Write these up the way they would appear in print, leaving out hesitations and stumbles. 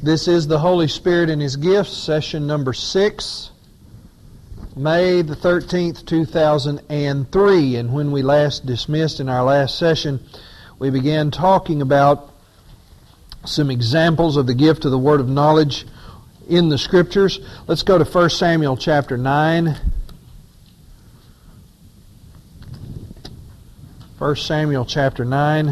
This is the Holy Spirit and His Gifts, session number 6, May the 13th, 2003. And when we last dismissed in our last session, we began talking about some examples of the gift of the Word of knowledge in the Scriptures. Let's go to 1 Samuel chapter 9. 1 Samuel chapter 9.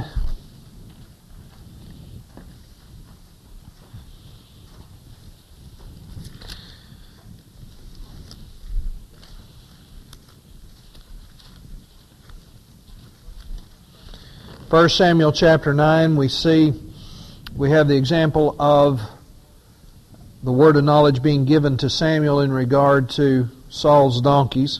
First Samuel chapter 9, we have the example of the word of knowledge being given to Samuel in regard to Saul's donkeys.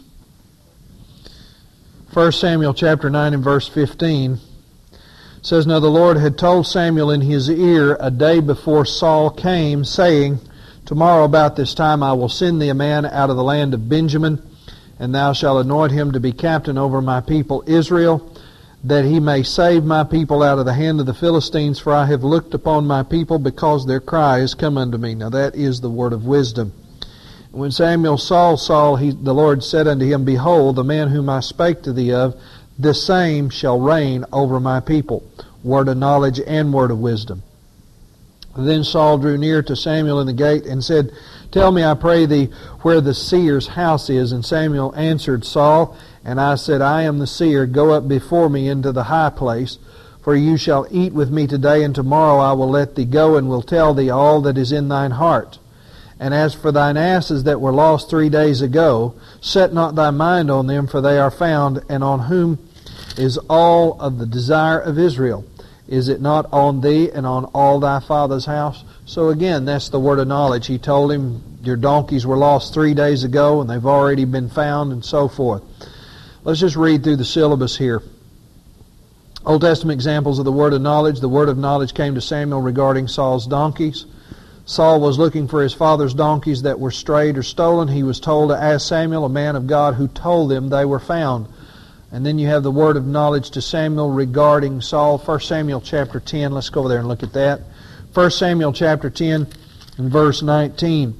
1 Samuel chapter 9 and verse 15 says, Now the Lord had told Samuel in his ear a day before Saul came, saying, Tomorrow about this time I will send thee a man out of the land of Benjamin, and thou shalt anoint him to be captain over my people Israel, that he may save my people out of the hand of the Philistines, for I have looked upon my people because their cry is come unto me. Now that is the word of wisdom. When Samuel saw Saul, the Lord said unto him, Behold, the man whom I spake to thee of, the same shall reign over my people. Word of knowledge and word of wisdom. Then Saul drew near to Samuel in the gate and said, Tell me, I pray thee, where the seer's house is. And Samuel answered Saul, and I said, I am the seer. Go up before me into the high place, for you shall eat with me today, and tomorrow I will let thee go, and will tell thee all that is in thine heart. And as for thine asses that were lost 3 days ago, set not thy mind on them, for they are found, and on whom is all of the desire of Israel? Is it not on thee and on all thy father's house? So again, that's the word of knowledge. He told him, your donkeys were lost 3 days ago, and they've already been found, and so forth. Let's just read through the syllabus here. Old Testament examples of the word of knowledge. The word of knowledge came to Samuel regarding Saul's donkeys. Saul was looking for his father's donkeys that were strayed or stolen. He was told to ask Samuel, a man of God, who told them they were found. And then you have the word of knowledge to Samuel regarding Saul. 1 Samuel chapter 10. Let's go over there and look at that. 1 Samuel chapter 10 and verse 19.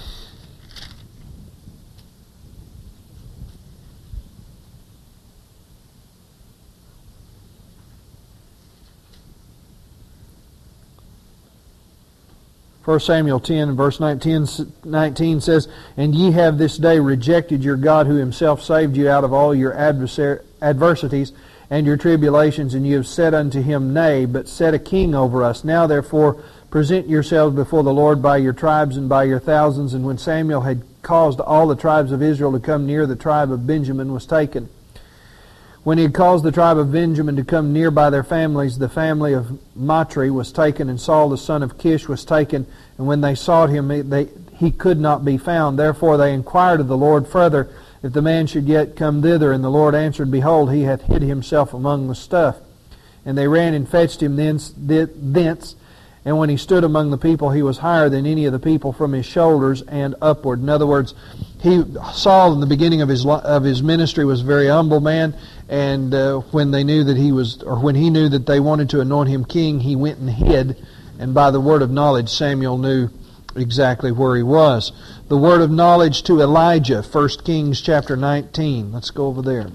1 Samuel 10 and verse 19 says, And ye have this day rejected your God, who himself saved you out of all your adversities and your tribulations, and you have said unto him, Nay, but set a king over us. Now therefore present yourselves before the Lord by your tribes and by your thousands. And when Samuel had caused all the tribes of Israel to come near, the tribe of Benjamin was taken. When he had caused the tribe of Benjamin to come near by their families, the family of Matri was taken, and Saul the son of Kish was taken. And when they sought him, he could not be found. Therefore they inquired of the Lord further, if the man should yet come thither. And the Lord answered, Behold, he hath hid himself among the stuff. And they ran and fetched him thence. And when he stood among the people, he was higher than any of the people from his shoulders and upward. In other words, Saul in the beginning of his ministry was a very humble man, and when he knew that they wanted to anoint him king, he went and hid. And by the word of knowledge, Samuel knew exactly where he was. The word of knowledge to Elijah, 1 Kings chapter 19. Let's go over there.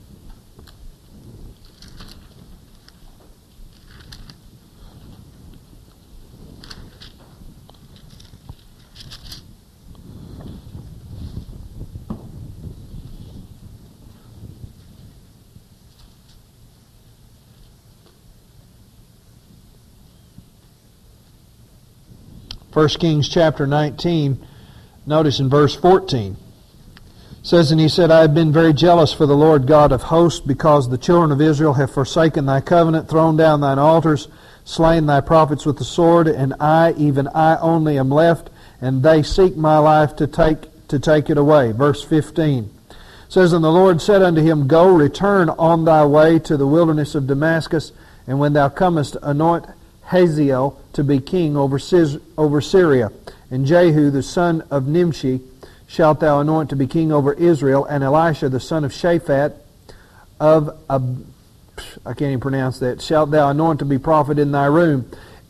1 Kings chapter 19, notice in verse 14. It says, And he said, I have been very jealous for the Lord God of hosts, because the children of Israel have forsaken thy covenant, thrown down thine altars, slain thy prophets with the sword, and I, even I only, am left, and they seek my life to take it away. Verse 15. It says, And the Lord said unto him, Go, return on thy way to the wilderness of Damascus, and when thou comest, anoint Hazael to be king over Syria, and Jehu the son of Nimshi shalt thou anoint to be king over Israel, and Elisha the son of Shaphat of I can't even pronounce that, shalt thou anoint to be prophet in thy room.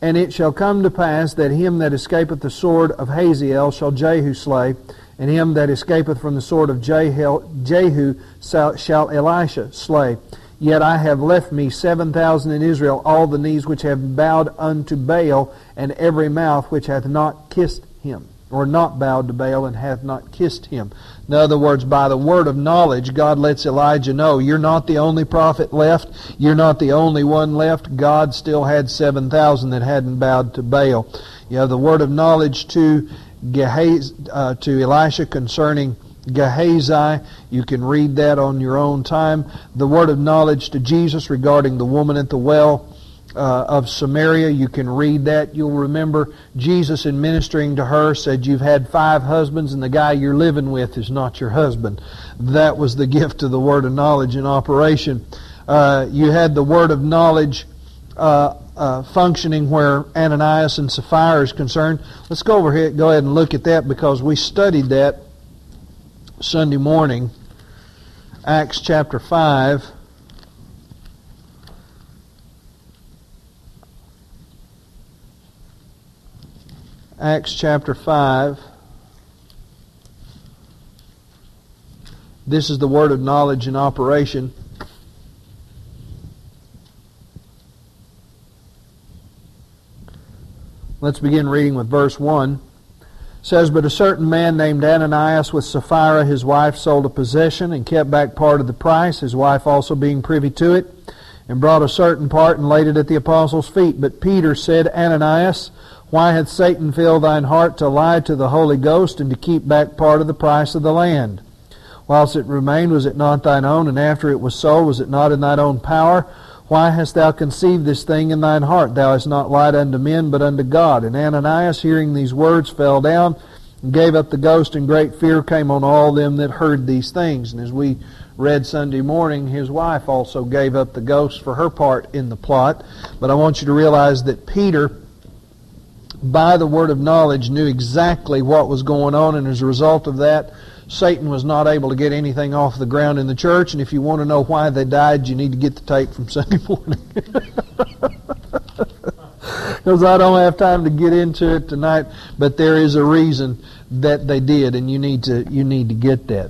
And it shall come to pass that him that escapeth the sword of Hazael shall Jehu slay, and him that escapeth from the sword of Jehu shall Elisha slay. Yet I have left me 7,000 in Israel, all the knees which have bowed unto Baal, and every mouth which hath not kissed him, or not bowed to Baal and hath not kissed him. In other words, by the word of knowledge, God lets Elijah know, you're not the only prophet left. You're not the only one left. God still had 7,000 that hadn't bowed to Baal. You have the word of knowledge to Elisha concerning Gehazi. You can read that on your own time. The word of knowledge to Jesus regarding the woman at the well of Samaria. You can read that. You'll remember Jesus, in ministering to her, said, you've had 5 husbands and the guy you're living with is not your husband. That was the gift of the word of knowledge in operation. You had the word of knowledge functioning where Ananias and Sapphira is concerned. Let's go over here, go ahead and look at that, because we studied that Sunday morning. Acts chapter 5. Acts chapter 5. This is the word of knowledge in operation. Let's begin reading with verse 1. It says, But a certain man named Ananias with Sapphira his wife sold a possession and kept back part of the price, his wife also being privy to it, and brought a certain part and laid it at the apostles' feet. But Peter said, Ananias, why hath Satan filled thine heart to lie to the Holy Ghost and to keep back part of the price of the land? Whilst it remained, was it not thine own? And after it was sold, was it not in thine own power? Why hast thou conceived this thing in thine heart? Thou hast not lied unto men, but unto God. And Ananias, hearing these words, fell down and gave up the ghost, and great fear came on all them that heard these things. And as we read Sunday morning, his wife also gave up the ghost for her part in the plot. But I want you to realize that Peter, by the word of knowledge, knew exactly what was going on, and as a result of that, Satan was not able to get anything off the ground in the church. And if you want to know why they died, you need to get the tape from Sunday morning. Because I don't have time to get into it tonight, but there is a reason that they did, and you need to get that.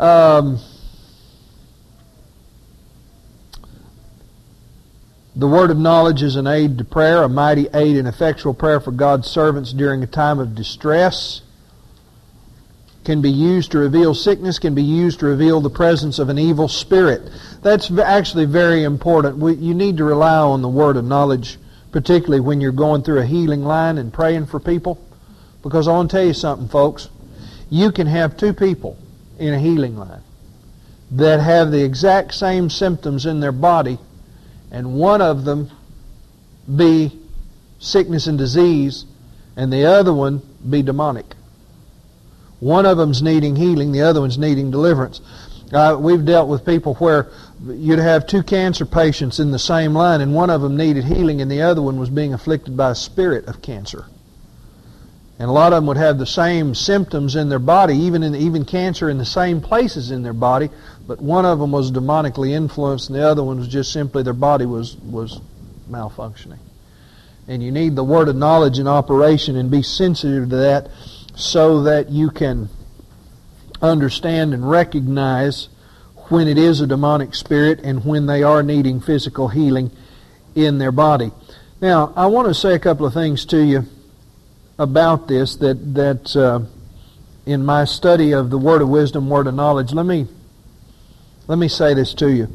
The word of knowledge is an aid to prayer, a mighty aid in effectual prayer for God's servants during a time of distress. Can be used to reveal sickness, can be used to reveal the presence of an evil spirit. That's actually very important. You need to rely on the word of knowledge, particularly when you're going through a healing line and praying for people. Because I want to tell you something, folks. You can have 2 people in a healing line that have the exact same symptoms in their body, and one of them be sickness and disease, and the other one be demonic. One of them's needing healing, the other one's needing deliverance. We've dealt with people where you'd have 2 cancer patients in the same line, and one of them needed healing, and the other one was being afflicted by a spirit of cancer. And a lot of them would have the same symptoms in their body, even cancer in the same places in their body, but one of them was demonically influenced, and the other one was just simply their body was malfunctioning. And you need the word of knowledge in operation and be sensitive to that, so that you can understand and recognize when it is a demonic spirit and when they are needing physical healing in their body. Now, I want to say a couple of things to you about this that in my study of the word of wisdom, word of knowledge, let me say this to you.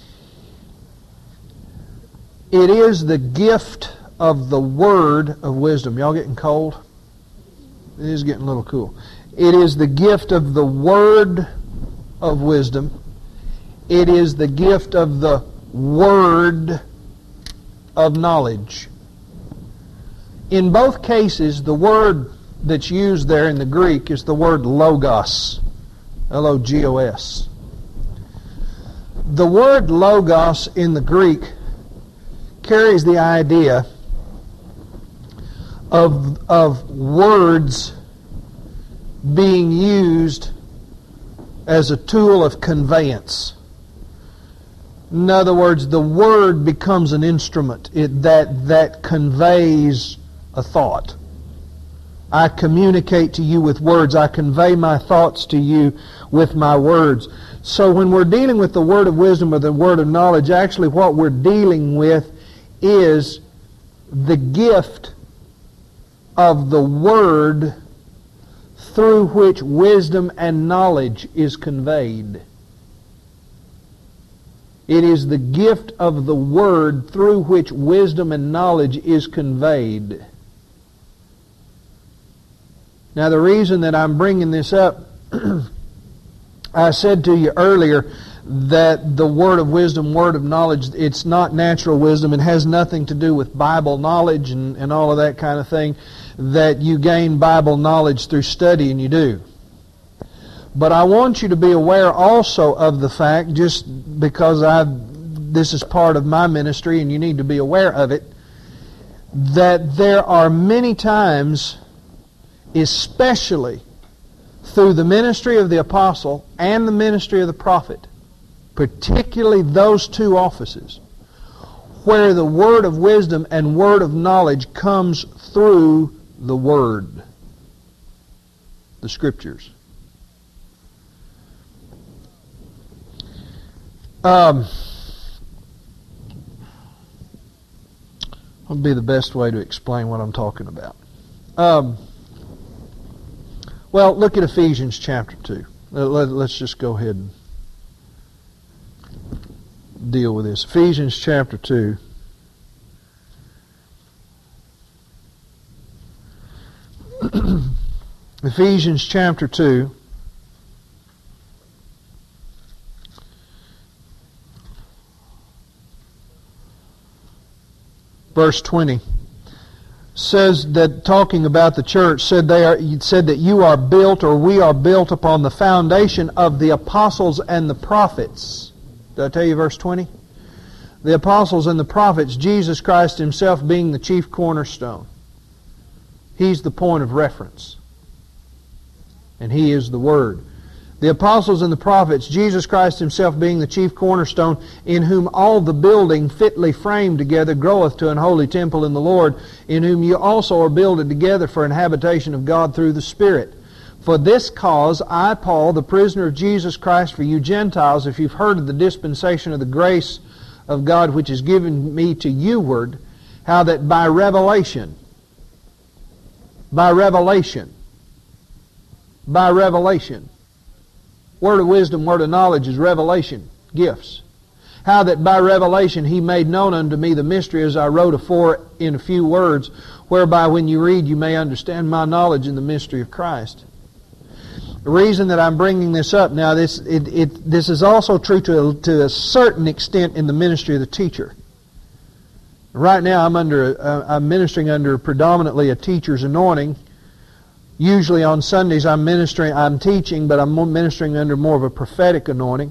It is the gift of the word of wisdom. Y'all getting cold? It is getting a little cool. It is the gift of the word of wisdom. It is the gift of the word of knowledge. In both cases, the word that's used there in the Greek is the word logos. L-O-G-O-S. The word logos in the Greek carries the idea of words being used as a tool of conveyance. In other words, the Word becomes an instrument that conveys a thought. I communicate to you with words. I convey my thoughts to you with my words. So when we're dealing with the word of wisdom or the word of knowledge, actually what we're dealing with is the gift of the word through which wisdom and knowledge is conveyed. It is the gift of the word through which wisdom and knowledge is conveyed. Now, the reason that I'm bringing this up, I said to you earlier that the word of wisdom, word of knowledge, it's not natural wisdom. It has nothing to do with Bible knowledge and all of that kind of thing, that you gain Bible knowledge through study, and you do. But I want you to be aware also of the fact, just because this is part of my ministry and you need to be aware of it, that there are many times, especially through the ministry of the apostle and the ministry of the prophet, particularly those two offices, where the word of wisdom and word of knowledge comes through the Word, the Scriptures. What would be the best way to explain what I'm talking about? Well, look at Ephesians chapter 2. Let's just go ahead and deal with this. Ephesians chapter 2. Ephesians chapter 2. Verse 20 says that, talking about the church, said that you are built, or we are built, upon the foundation of the apostles and the prophets. Did I tell you verse 20? The apostles and the prophets, Jesus Christ Himself being the chief cornerstone. He's the point of reference. And He is the Word. The apostles and the prophets, Jesus Christ Himself being the chief cornerstone, in whom all the building fitly framed together groweth to an holy temple in the Lord, in whom you also are builded together for an habitation of God through the Spirit. For this cause I, Paul, the prisoner of Jesus Christ for you Gentiles, if you've heard of the dispensation of the grace of God which is given me to youward, how that by revelation, word of wisdom, word of knowledge is revelation, gifts. How that by revelation He made known unto me the mystery, as I wrote afore in a few words, whereby when you read you may understand my knowledge in the mystery of Christ. The reason that I'm bringing this up now, this is also true to a certain extent in the ministry of the teacher. Right now I'm ministering under predominantly a teacher's anointing. Usually on Sundays I'm teaching, but I'm ministering under more of a prophetic anointing.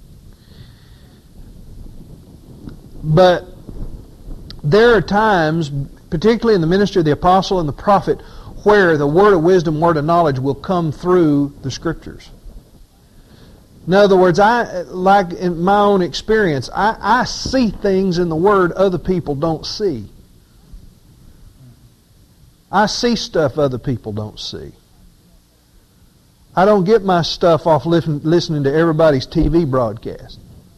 But there are times, particularly in the ministry of the apostle and the prophet, where the word of wisdom, word of knowledge will come through the Scriptures. In other words, like in my own experience, I see things in the Word other people don't see. I see stuff other people don't see. I don't get my stuff off listening to everybody's TV broadcast.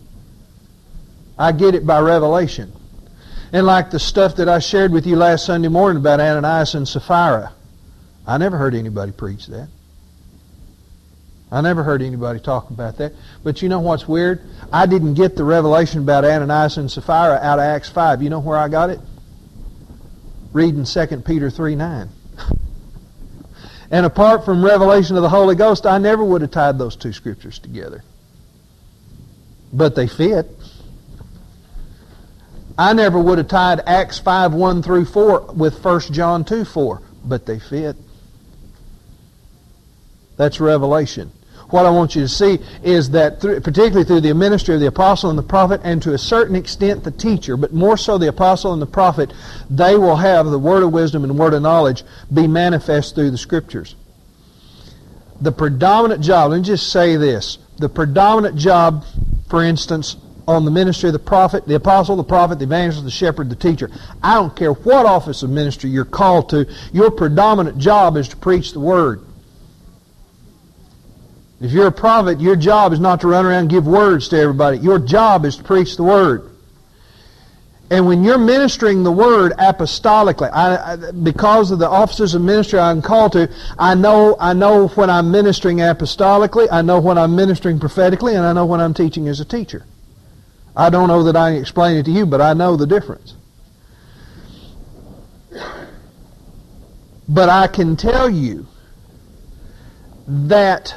I get it by revelation. And like the stuff that I shared with you last Sunday morning about Ananias and Sapphira, I never heard anybody preach that. I never heard anybody talk about that. But you know what's weird? I didn't get the revelation about Ananias and Sapphira out of Acts 5. You know where I got it? Reading 2 Peter 3:9. And apart from revelation of the Holy Ghost, I never would have tied those two scriptures together. But they fit. I never would have tied Acts 5:1-4 with 1 John 2:4. But they fit. That's revelation. What I want you to see is that, particularly through the ministry of the apostle and the prophet, and to a certain extent the teacher, but more so the apostle and the prophet, they will have the word of wisdom and word of knowledge be manifest through the Scriptures. The predominant job, let me just say this, the predominant job, for instance, on the ministry of the prophet, the apostle, the prophet, the evangelist, the shepherd, the teacher. I don't care what office of ministry you're called to, your predominant job is to preach the Word. If you're a prophet, your job is not to run around and give words to everybody. Your job is to preach the Word. And when you're ministering the Word apostolically, because of the offices of ministry I'm called to, I know when I'm ministering apostolically, I know when I'm ministering prophetically, and I know when I'm teaching as a teacher. I don't know that I can explain it to you, but I know the difference. But I can tell you that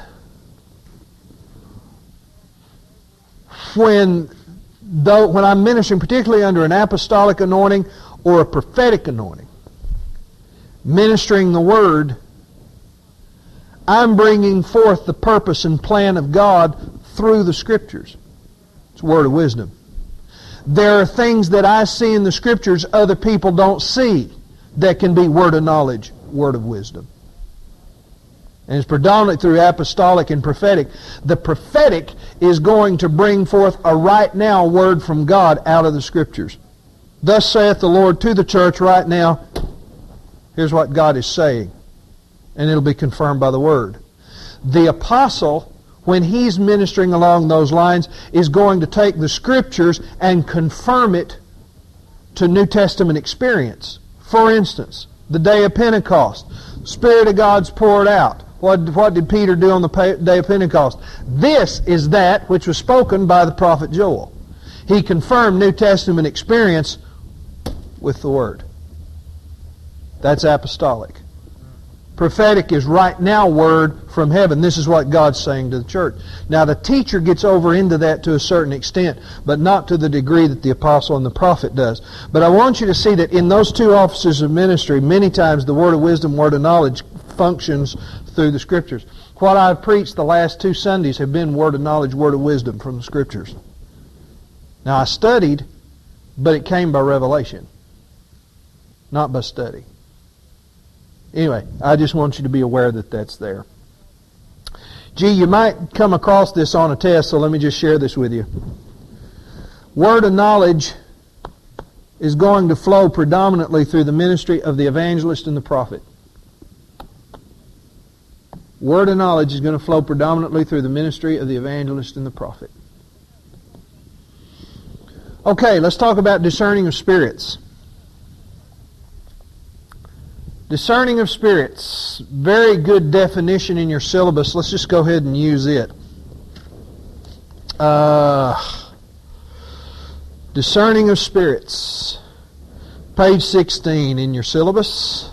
when I'm ministering, particularly under an apostolic anointing or a prophetic anointing, ministering the Word, I'm bringing forth the purpose and plan of God through the Scriptures. It's a word of wisdom. There are things that I see in the Scriptures other people don't see that can be word of knowledge, word of wisdom. And it's predominantly through apostolic and prophetic. The prophetic is going to bring forth a right now word from God out of the Scriptures. Thus saith the Lord to the church right now. Here's what God is saying. And it'll be confirmed by the Word. The apostle, when he's ministering along those lines, is going to take the Scriptures and confirm it to New Testament experience. For instance, the day of Pentecost. The Spirit of God's poured out. What did Peter do on the day of Pentecost? This is that which was spoken by the prophet Joel. He confirmed New Testament experience with the Word. That's apostolic. Prophetic is right now word from heaven. This is what God's saying to the church. Now the teacher gets over into that to a certain extent, but not to the degree that the apostle and the prophet does. But I want you to see that in those two offices of ministry, many times the word of wisdom, word of knowledge functions through the Scriptures. What I've preached the last 2 Sundays have been word of knowledge, word of wisdom from the Scriptures. Now I studied, but it came by revelation, not by study. Anyway, I just want you to be aware that that's there. Gee, you might come across this on a test, so let me just share this with you. Word of knowledge is going to flow predominantly through the ministry of the evangelist and the prophet. Word of knowledge is going to flow predominantly through the ministry of the evangelist and the prophet. Okay, let's talk about discerning of spirits. Discerning of spirits. Very good definition in your syllabus. Let's just go ahead and use it. Discerning of spirits. Page 16 in your syllabus.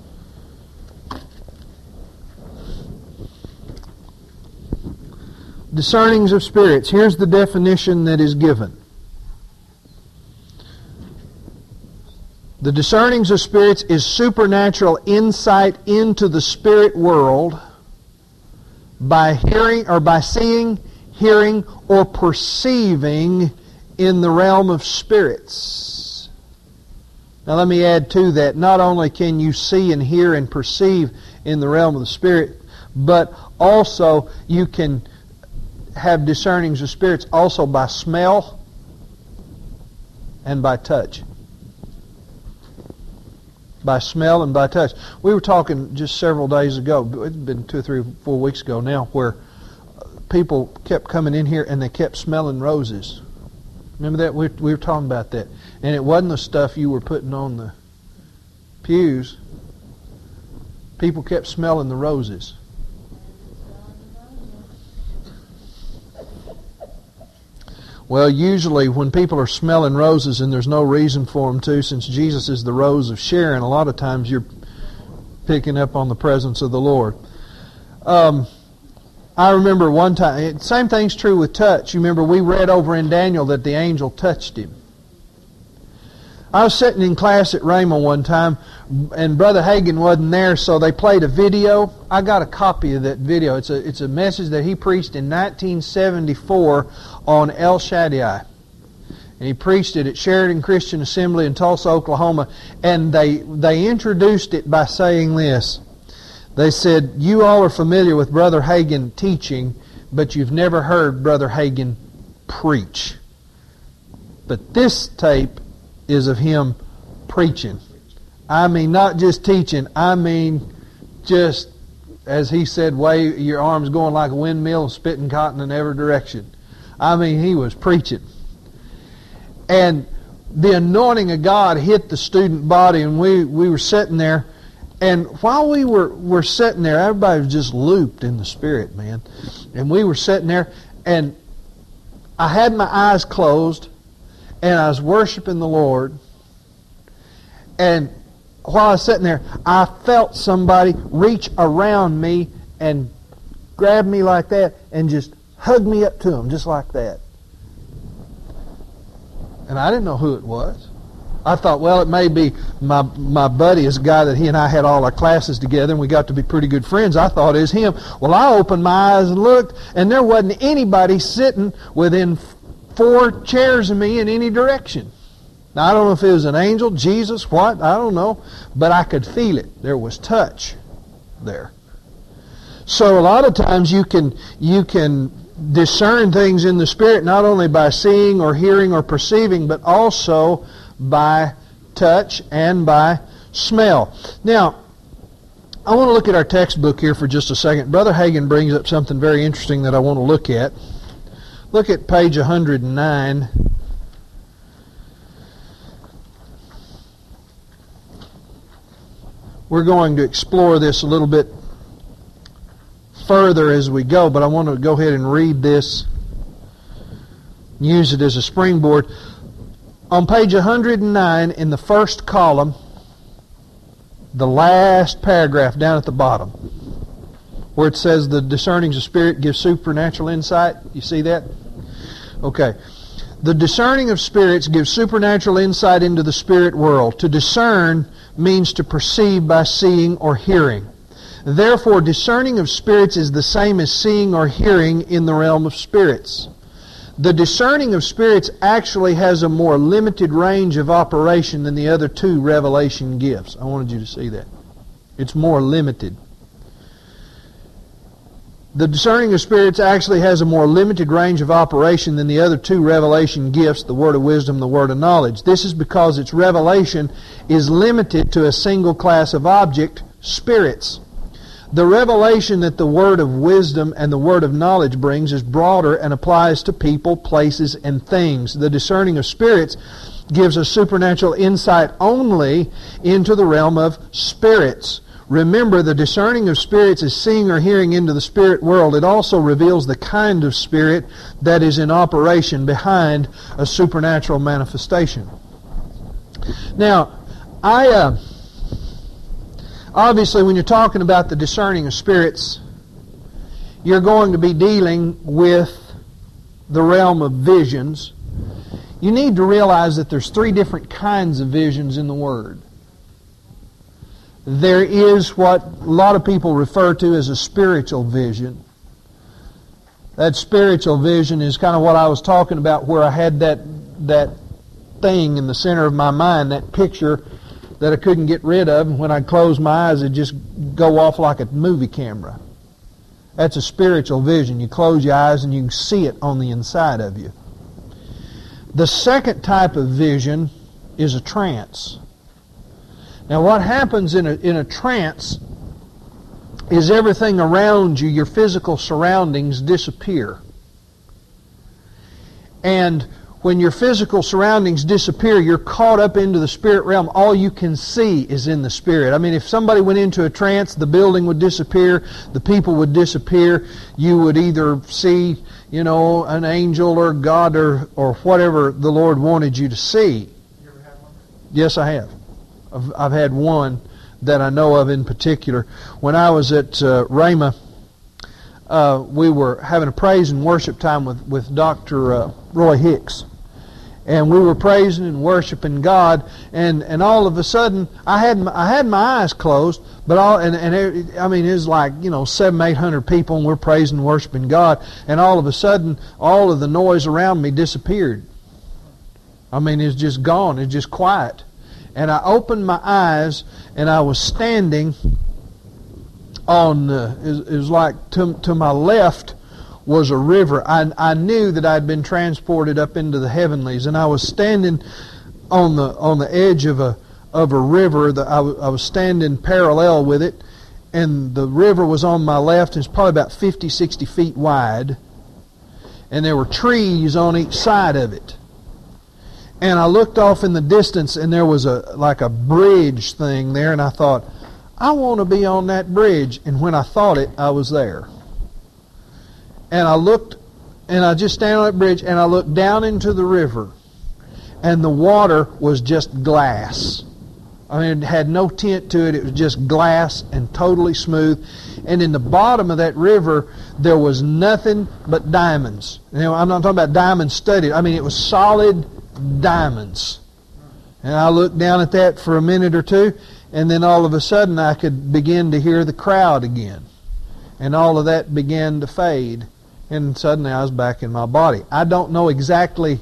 Discernings of spirits. Here's the definition that is given. The discernings of spirits is supernatural insight into the spirit world by hearing or by seeing, hearing, or perceiving in the realm of spirits. Now let me add to that. Not only can you see and hear and perceive in the realm of the spirit, but also you can have discernings of spirits also by smell and by touch. By smell and by touch. We were talking just several days ago, it's been 2 or 3 or 4 weeks ago now, where people kept coming in here and they kept smelling roses. Remember that? We were talking about that. And it wasn't the stuff you were putting on the pews. People kept smelling the roses. Well, usually when people are smelling roses and there's no reason for them to, since Jesus is the rose of Sharon, a lot of times you're picking up on the presence of the Lord. I remember one time, same thing's true with touch. You remember we read over in Daniel that the angel touched him. I was sitting in class at Rhema one time, and Brother Hagin wasn't there, so they played a video. I got a copy of that video. It's a message that he preached in 1974 on El Shaddai. And he preached it at Sheridan Christian Assembly in Tulsa, Oklahoma. And they introduced it by saying this. They said, you all are familiar with Brother Hagin teaching, but you've never heard Brother Hagin preach. But this tape is of him preaching. I mean, not just teaching. I mean, just, as he said, wave your arms going like a windmill, spitting cotton in every direction. I mean, he was preaching. And the anointing of God hit the student body, and we were sitting there. And while we were sitting there, everybody was just looped in the Spirit, man. And we were sitting there, and I had my eyes closed, and I was worshiping the Lord. And while I was sitting there, I felt somebody reach around me and grab me like that and just hug me up to them, just like that. And I didn't know who it was. I thought, well, it may be my buddy, is a guy that he and I had all our classes together, and we got to be pretty good friends. I thought it was him. Well, I opened my eyes and looked, and there wasn't anybody sitting within 4 chairs of me in any direction. Now, I don't know if it was an angel, Jesus, what, I don't know, but I could feel it. There was touch there. So a lot of times you can discern things in the Spirit not only by seeing or hearing or perceiving, but also by touch and by smell. Now, I want to look at our textbook here for just a second. Brother Hagin brings up something very interesting that I want to look at. Look at page 109. We're going to explore this a little bit further as we go, but I want to go ahead and read this, use it as a springboard. On page 109, in the first column, the last paragraph down at the bottom, where it says the discerning of spirit gives supernatural insight. You see that? Okay. The discerning of spirits gives supernatural insight into the spirit world. To discern means to perceive by seeing or hearing. Therefore, discerning of spirits is the same as seeing or hearing in the realm of spirits. The discerning of spirits actually has a more limited range of operation than the other 2 revelation gifts. I wanted you to see that. It's more limited. The discerning of spirits actually has a more limited range of operation than the other 2 revelation gifts, the word of wisdom, the word of knowledge. This is because its revelation is limited to a single class of object, spirits. The revelation that the word of wisdom and the word of knowledge brings is broader and applies to people, places, and things. The discerning of spirits gives us supernatural insight only into the realm of spirits. Remember, the discerning of spirits is seeing or hearing into the spirit world. It also reveals the kind of spirit that is in operation behind a supernatural manifestation. Now, obviously, when you're talking about the discerning of spirits, you're going to be dealing with the realm of visions. You need to realize that there's 3 different kinds of visions in the Word. There is what a lot of people refer to as a spiritual vision. That spiritual vision is kind of what I was talking about, where I had that thing in the center of my mind, that picture that I couldn't get rid of, and when I close my eyes it'd just go off like a movie camera. That's a spiritual vision. You close your eyes and you can see it on the inside of you. The second type of vision is a trance. Now, what happens in a trance is everything around you, your physical surroundings, disappear. And when your physical surroundings disappear, you're caught up into the spirit realm. All you can see is in the spirit. I mean, if somebody went into a trance, the building would disappear, the people would disappear. You would either see, an angel or God or whatever the Lord wanted you to see. You ever had one? Yes, I have. I've had one that I know of in particular. When I was at Rhema, we were having a praise and worship time with Dr. Roy Hicks. And we were praising and worshiping God, and all of a sudden I had my eyes closed, but it was like 700-800 people, and we're praising and worshiping God, and all of a sudden all of the noise around me disappeared. I mean, it's just gone. It's just quiet. And I opened my eyes, and I was standing on, it was like to my left was a river. I knew that I'd been transported up into the heavenlies, and I was standing on the edge of a river. I was standing parallel with it, and the river was on my left. It's probably about 50, 60 feet wide, and there were trees on each side of it. And I looked off in the distance, and there was like a bridge thing there, and I thought, I want to be on that bridge. And when I thought it, I was there. And I looked, and I just stand on that bridge, and I looked down into the river, and the water was just glass. I mean, it had no tint to it. It was just glass and totally smooth. And in the bottom of that river, there was nothing but diamonds. You know, I'm not talking about diamond studded. I mean, it was solid diamonds. And I looked down at that for a minute or two, and then all of a sudden I could begin to hear the crowd again. And all of that began to fade. And suddenly I was back in my body. I don't know exactly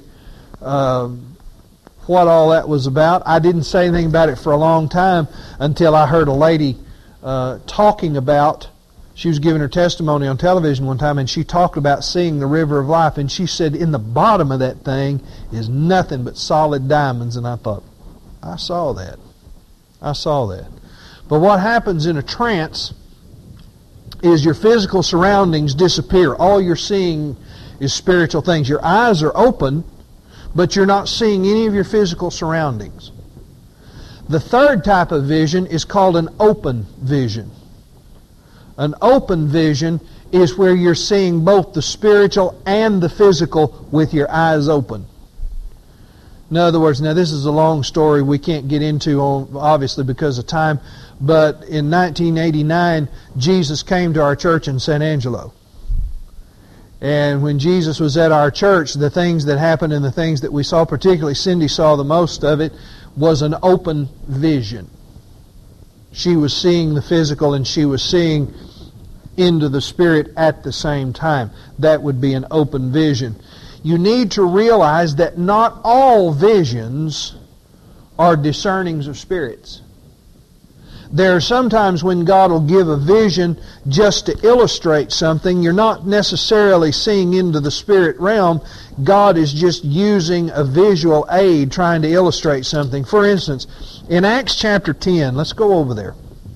what all that was about. I didn't say anything about it for a long time until I heard a lady talking about, she was giving her testimony on television one time, and she talked about seeing the river of life, and she said in the bottom of that thing is nothing but solid diamonds. And I thought, I saw that. I saw that. But what happens in a trance is your physical surroundings disappear. All you're seeing is spiritual things. Your eyes are open, but you're not seeing any of your physical surroundings. The third type of vision is called an open vision. An open vision is where you're seeing both the spiritual and the physical with your eyes open. In other words, now this is a long story we can't get into, obviously because of time, but in 1989, Jesus came to our church in San Angelo. And when Jesus was at our church, the things that happened and the things that we saw, particularly Cindy saw the most of it, was an open vision. She was seeing the physical and she was seeing into the spirit at the same time. That would be an open vision. You need to realize that not all visions are discernings of spirits. There are sometimes when God will give a vision just to illustrate something. You're not necessarily seeing into the spirit realm. God is just using a visual aid trying to illustrate something. For instance, in Acts chapter 10, let's go over there.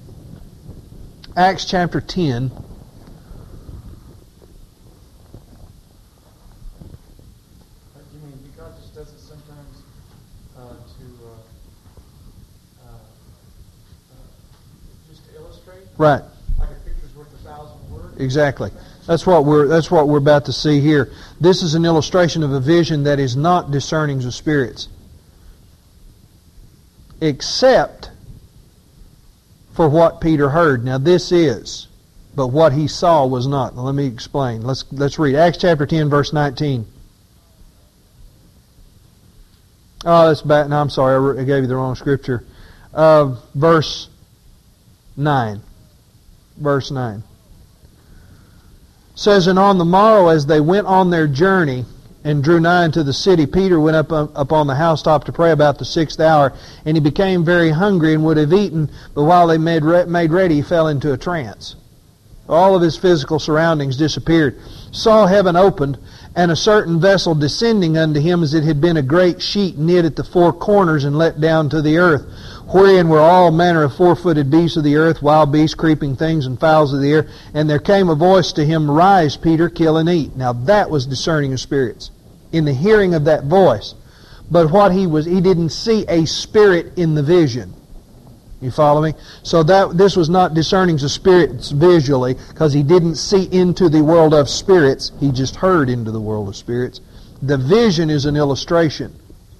Acts chapter 10. You mean God just does it sometimes just to illustrate? Right. Like a picture's worth 1,000 words? Exactly. That's what we're about to see here. This is an illustration of a vision that is not discernings of spirits. Except for what Peter heard. Now this is, but what he saw was not. Now let me explain. Let's read Acts chapter 10, verse 19. Oh, that's bad. No, I'm sorry. I gave you the wrong scripture. Verse 9. Verse 9. Says, and on the morrow as they went on their journey and drew nigh unto the city, Peter went up on the housetop to pray about the 6th hour, and he became very hungry and would have eaten, but while they made ready, he fell into a trance. All of his physical surroundings disappeared. Saw heaven opened, and a certain vessel descending unto him as it had been a great sheet knit at the four corners and let down to the earth, wherein were all manner of four-footed beasts of the earth, wild beasts, creeping things, and fowls of the air. And there came a voice to him, Rise, Peter, kill and eat. Now that was discerning of spirits, in the hearing of that voice. But what he didn't see a spirit in the vision. You follow me? So this was not discerning of spirits visually, because he didn't see into the world of spirits. He just heard into the world of spirits. The vision is an illustration.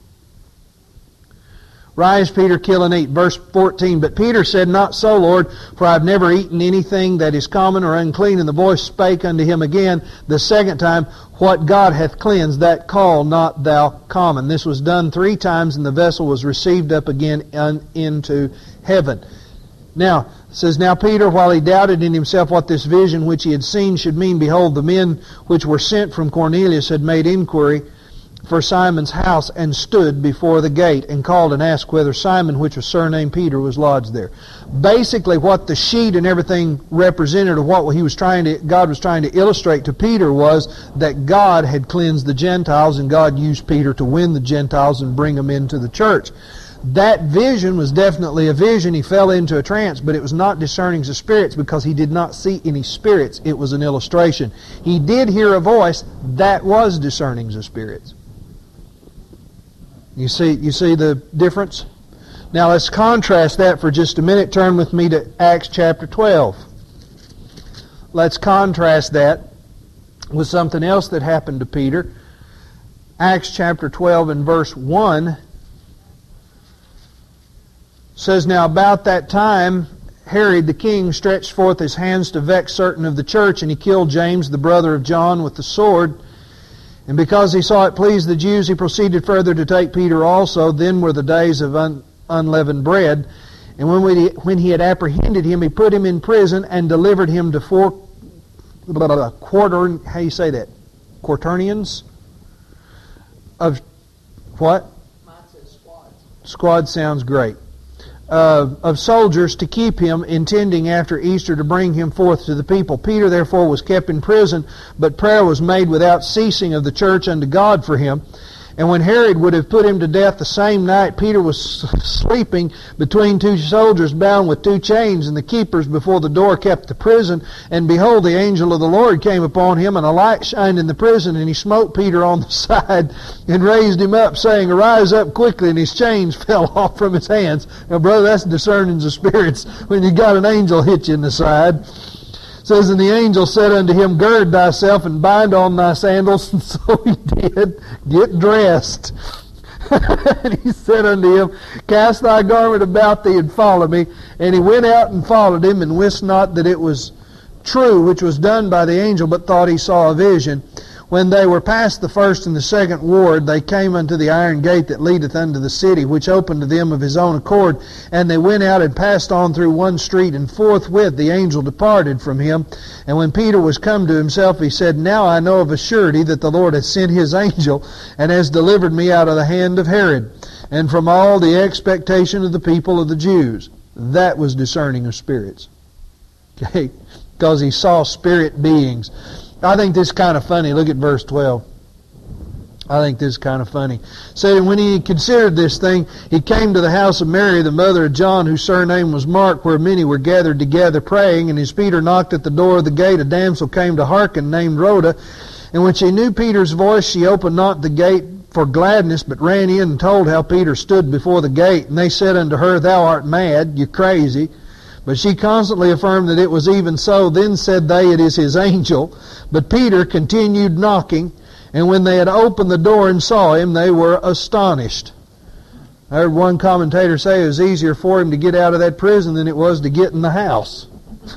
Rise, Peter, kill and eat. Verse 14, but Peter said, Not so, Lord, for I have never eaten anything that is common or unclean. And the voice spake unto him again the second time, What God hath cleansed, that call not thou common. This was done 3 times, and the vessel was received up again into heaven. Now, it says, Now Peter, while he doubted in himself what this vision which he had seen should mean, behold, the men which were sent from Cornelius had made inquiry for Simon's house, and stood before the gate, and called and asked whether Simon, which was surnamed Peter, was lodged there. Basically, what the sheet and everything represented of what God was trying to illustrate to Peter was that God had cleansed the Gentiles, and God used Peter to win the Gentiles and bring them into the church. That vision was definitely a vision. He fell into a trance, but it was not discernings of spirits because he did not see any spirits. It was an illustration. He did hear a voice. That was discernings of spirits. You see the difference? Now let's contrast that for just a minute. Turn with me to Acts chapter 12. Let's contrast that with something else that happened to Peter. Acts chapter 12 and verse 1 says, "Now about that time Herod the king stretched forth his hands to vex certain of the church, and he killed James, the brother of John, with the sword. And because he saw it pleased the Jews, he proceeded further to take Peter also. Then were the days of unleavened bread. And when he had apprehended him, he put him in prison and delivered him to quaternions of what? Squad sounds great. Of soldiers to keep him, intending after Easter to bring him forth to the people. Peter therefore was kept in prison, but prayer was made without ceasing of the church unto God for him. And when Herod would have put him to death the same night, Peter was sleeping between two soldiers bound with two chains, and the keepers before the door kept the prison. And behold, the angel of the Lord came upon him, and a light shined in the prison, and he smote Peter on the side and raised him up, saying, Arise up quickly, and his chains fell off from his hands. Now, brother, that's discernings of spirits when you got an angel hit you in the side. It says, And the angel said unto him, Gird thyself and bind on thy sandals. And so he did. Get dressed. And he said unto him, Cast thy garment about thee and follow me. And he went out and followed him, and wist not that it was true, which was done by the angel, but thought he saw a vision. When they were past the first and the second ward, they came unto the iron gate that leadeth unto the city, which opened to them of his own accord. And they went out and passed on through one street, and forthwith the angel departed from him. And when Peter was come to himself, he said, Now I know of a surety that the Lord hath sent his angel, and has delivered me out of the hand of Herod, and from all the expectation of the people of the Jews. That was discerning of spirits. Okay? Because he saw spirit beings. I think this is kind of funny. Look at verse 12. I think this is kind of funny. So when he considered this thing, he came to the house of Mary, the mother of John, whose surname was Mark, where many were gathered together praying. And as Peter knocked at the door of the gate, a damsel came to hearken, named Rhoda. And when she knew Peter's voice, she opened not the gate for gladness, but ran in and told how Peter stood before the gate. And they said unto her, Thou art mad, you're crazy. But she constantly affirmed that it was even so. Then said they, It is his angel. But Peter continued knocking, and when they had opened the door and saw him, they were astonished. I heard one commentator say it was easier for him to get out of that prison than it was to get in the house.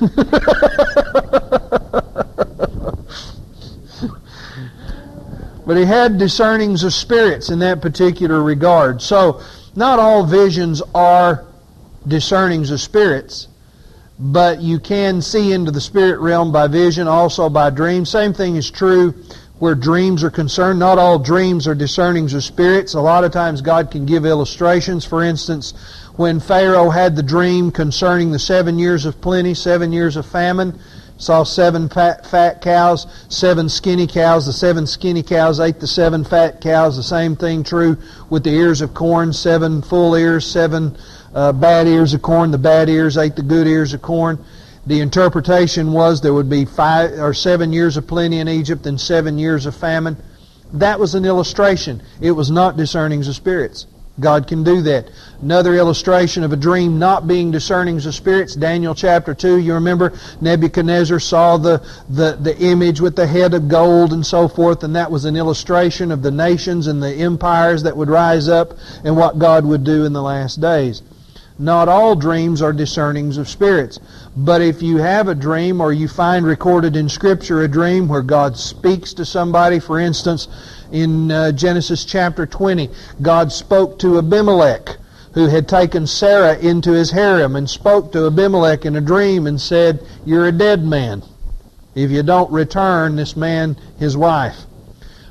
But he had discernings of spirits in that particular regard. So, not all visions are discernings of spirits, but you can see into the spirit realm by vision, also by dreams. Same thing is true where dreams are concerned. Not all dreams are discernings of spirits. A lot of times God can give illustrations. For instance, when Pharaoh had the dream concerning the 7 years of plenty, 7 years of famine, saw 7 fat cows, 7 skinny cows. The 7 skinny cows ate the 7 fat cows. The same thing true with the ears of corn, 7 full ears, 7 bad ears of corn. The bad ears ate the good ears of corn. The interpretation was there would be 5 or 7 years of plenty in Egypt and 7 years of famine. That was an illustration. It was not discernings of spirits. God can do that. Another illustration of a dream not being discernings of spirits, Daniel chapter 2. You remember Nebuchadnezzar saw the image with the head of gold and so forth, and that was an illustration of the nations and the empires that would rise up and what God would do in the last days. Not all dreams are discernings of spirits. But if you have a dream, or you find recorded in Scripture a dream where God speaks to somebody, for instance, in Genesis chapter 20, God spoke to Abimelech, who had taken Sarah into his harem, and spoke to Abimelech in a dream and said, You're a dead man if you don't return this man his wife.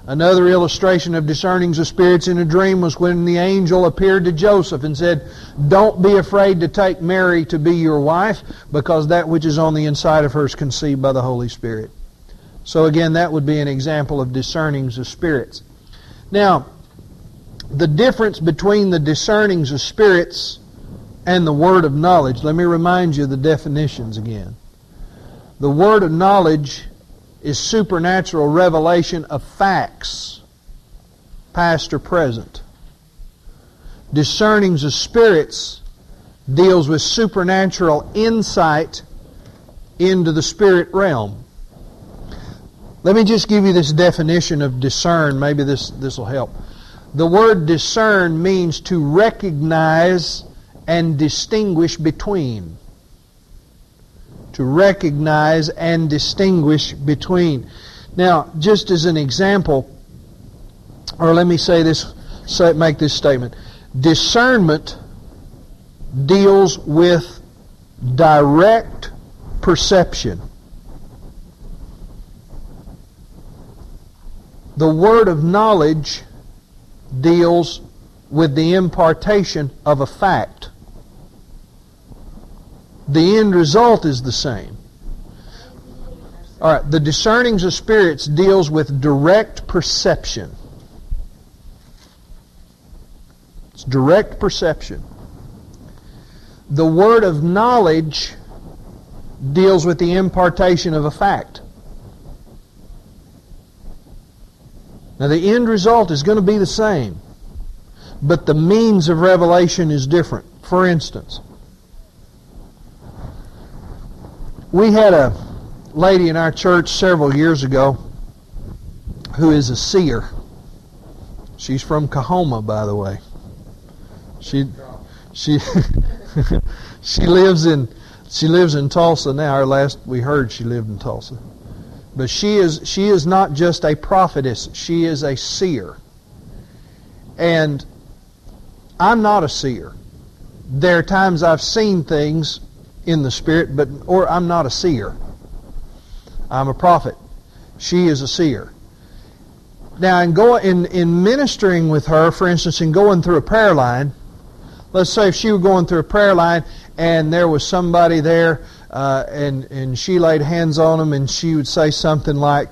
Another illustration of discernings of spirits in a dream was when the angel appeared to Joseph and said, "Don't be afraid to take Mary to be your wife, because that which is on the inside of her is conceived by the Holy Spirit." So again, that would be an example of discernings of spirits. Now, the difference between the discernings of spirits and the word of knowledge, let me remind you of the definitions again. The word of knowledge is supernatural revelation of facts, past or present. Discernings of spirits deals with supernatural insight into the spirit realm. Let me just give you this definition of discern. Maybe this will help. The word discern means to recognize and distinguish between. To recognize and distinguish between. Now, just as an example, or let me say this, make this statement. Discernment deals with direct perception. The word of knowledge deals with the impartation of a fact. The end result is the same. All right, the discernings of spirits deals with direct perception. It's direct perception. The word of knowledge deals with the impartation of a fact. Now, the end result is going to be the same, but the means of revelation is different. For instance, we had a lady in our church several years ago who is a seer. She's from Kahoma, by the way. She lives in Tulsa now. Or last we heard, she lived in Tulsa. But she is not just a prophetess, she is a seer. And I'm not a seer. There are times I've seen things in the Spirit, or I'm not a seer. I'm a prophet. She is a seer. Now, in ministering with her, for instance, in going through a prayer line, let's say if she were going through a prayer line and there was somebody there, and she laid hands on them, and she would say something like,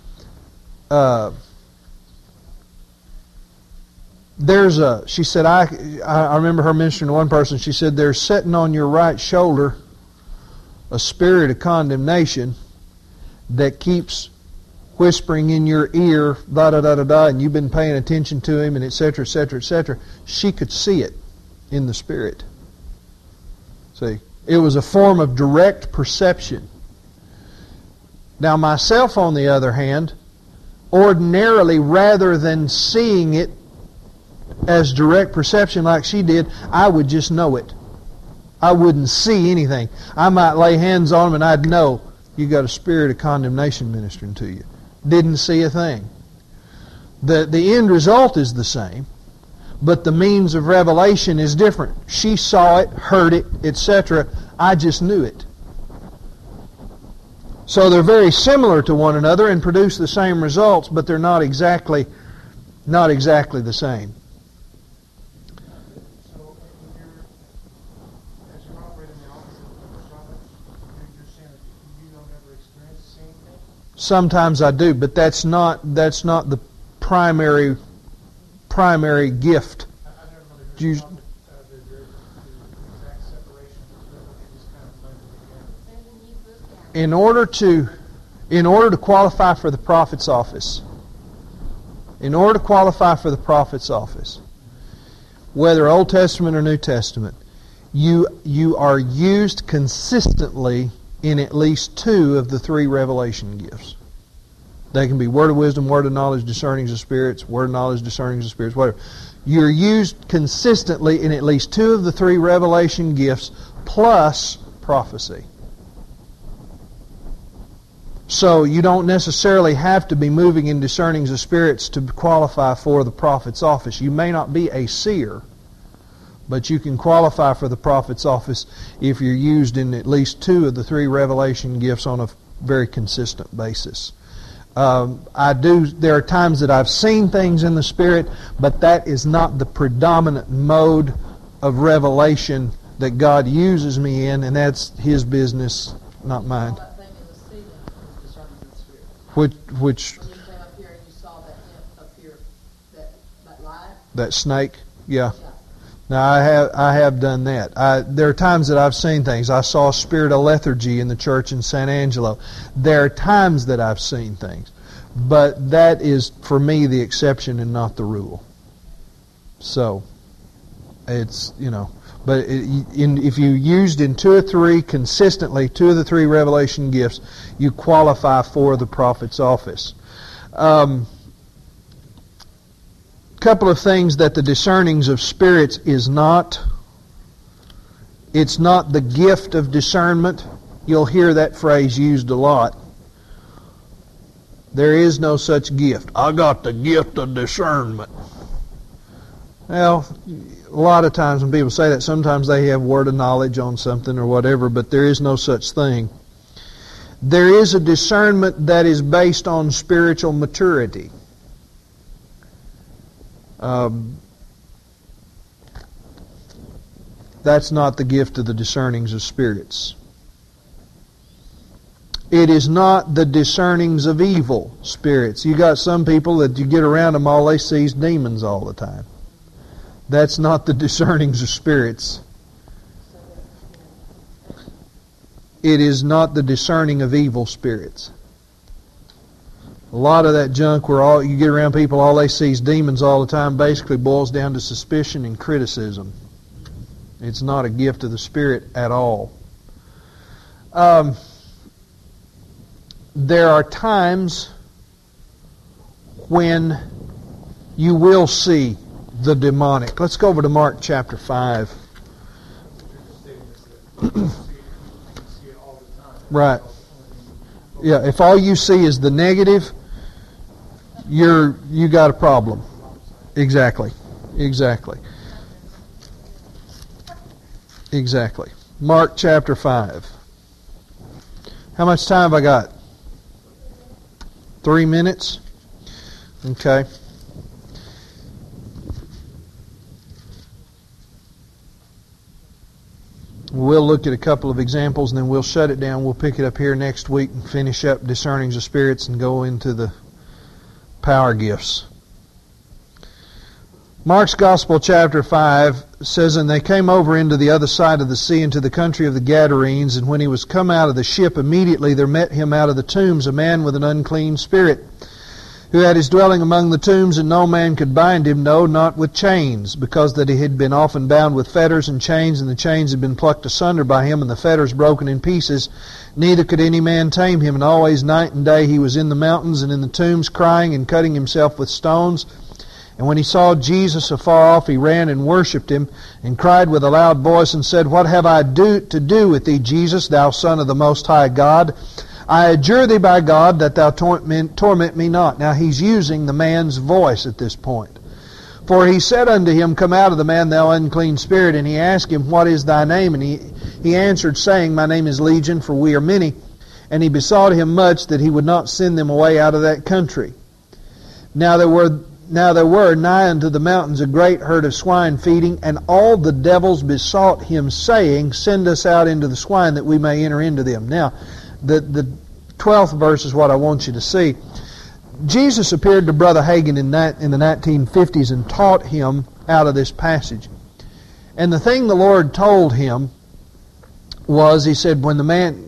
she said, I remember her mentioning to one person, she said, "There's sitting on your right shoulder a spirit of condemnation that keeps whispering in your ear, da-da-da-da-da, and you've been paying attention to him, and et cetera, et cetera, et cetera." She could see it in the Spirit. See? It was a form of direct perception. Now, myself, on the other hand, ordinarily, rather than seeing it as direct perception like she did, I would just know it. I wouldn't see anything. I might lay hands on them and I'd know, you got a spirit of condemnation ministering to you. Didn't see a thing. The end result is the same, but the means of revelation is different. She saw it, heard it, etc. I just knew it. So they're very similar to one another and produce the same results, but they're not exactly the same. So as you're operating the opposite of the prophet, you're saying that you don't ever experience seeing things? Sometimes I do, but that's not the primary gift. I never really heard the exact separation between what you just kind of blended together. In order to qualify for the prophet's office, whether Old Testament or New Testament, you are used consistently in at least 2 of the 3 revelation gifts. They can be word of wisdom, word of knowledge, discernings of spirits, word of knowledge, discernings of spirits, whatever. You're used consistently in at least 2 of the 3 revelation gifts plus prophecy. So you don't necessarily have to be moving in discernings of spirits to qualify for the prophet's office. You may not be a seer, but you can qualify for the prophet's office if you're used in at least 2 of the 3 revelation gifts on a very consistent basis. There are times that I've seen things in the Spirit, but that is not the predominant mode of revelation that God uses me in, and that's His business, not mine. That thing in the ceiling was discerning of the Spirit. Which When you came up here and you saw that imp up here, that light. that snake, yeah. Yeah. Now I have done that. There are times that I've seen things. I saw a spirit of lethargy in the church in San Angelo. There are times that I've seen things, but that is for me the exception and not the rule. So it's but if you used in 2 or 3 consistently, 2 of the 3 revelation gifts, you qualify for the prophet's office. Couple of things that the discernings of spirits is not. It's not the gift of discernment. You'll hear that phrase used a lot. There is no such gift. I got the gift of discernment. Well, a lot of times when people say that, sometimes they have word of knowledge on something or whatever, but there is no such thing. There is a discernment that is based on spiritual maturity. That's not the gift of the discernings of spirits. It is not the discernings of evil spirits. You got some people that you get around them, all they see is demons all the time. That's not the discernings of spirits. It is not the discerning of evil spirits. A lot of that junk where you get around people, all they see is demons all the time, basically boils down to suspicion and criticism. It's not a gift of the Spirit at all. There are times when you will see the demonic. Let's go over to Mark chapter 5. Right. Yeah, if all you see is the negative, you got a problem. Exactly. Mark chapter 5. How much time have I got? 3 minutes? Okay. We'll look at a couple of examples and then we'll shut it down. We'll pick it up here next week and finish up discernings of spirits and go into the power gifts. Mark's Gospel chapter 5 says, "And they came over into the other side of the sea, into the country of the Gadarenes, and when he was come out of the ship, immediately there met him out of the tombs a man with an unclean spirit, who had his dwelling among the tombs, and no man could bind him, no, not with chains, because that he had been often bound with fetters and chains, and the chains had been plucked asunder by him, and the fetters broken in pieces. Neither could any man tame him, and always night and day he was in the mountains and in the tombs, crying and cutting himself with stones. And when he saw Jesus afar off, he ran and worshipped him, and cried with a loud voice, and said, What have I to do with thee, Jesus, thou Son of the Most High God? I adjure thee by God that thou torment me not." Now he's using the man's voice at this point. "For he said unto him, Come out of the man, thou unclean spirit. And he asked him, What is thy name? And he answered, saying, My name is Legion, for we are many. And he besought him much that he would not send them away out of that country. Now there were nigh unto the mountains a great herd of swine feeding, and all the devils besought him, saying, Send us out into the swine, that we may enter into them." Now, the 12th verse is what I want you to see. Jesus appeared to Brother Hagin in the 1950s and taught him out of this passage. And the thing the Lord told him was, he said, when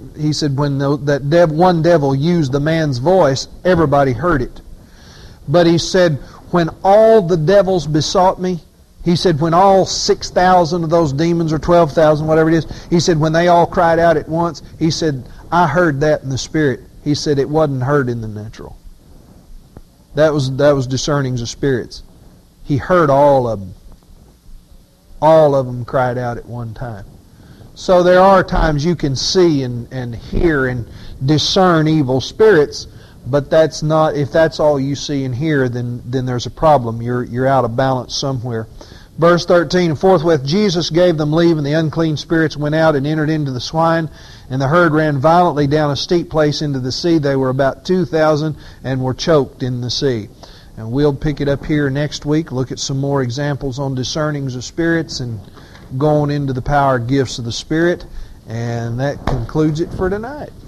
one devil used the man's voice, everybody heard it. But he said, when all the devils besought me, he said, when all 6,000 of those demons, or 12,000, whatever it is, he said, when they all cried out at once, he said, I heard that in the Spirit. He said, it wasn't heard in the natural. That was discernings of spirits. He heard all of them. All of them cried out at one time. So there are times you can see and hear and discern evil spirits, but that's not, if that's all you see and hear, then there's a problem. You're out of balance somewhere. Verse 13, and forthwith Jesus gave them leave, and the unclean spirits went out and entered into the swine, and the herd ran violently down a steep place into the sea. They were about 2,000 and were choked in the sea. And we'll pick it up here next week, look at some more examples on discernings of spirits and going into the power gifts of the Spirit. And that concludes it for tonight.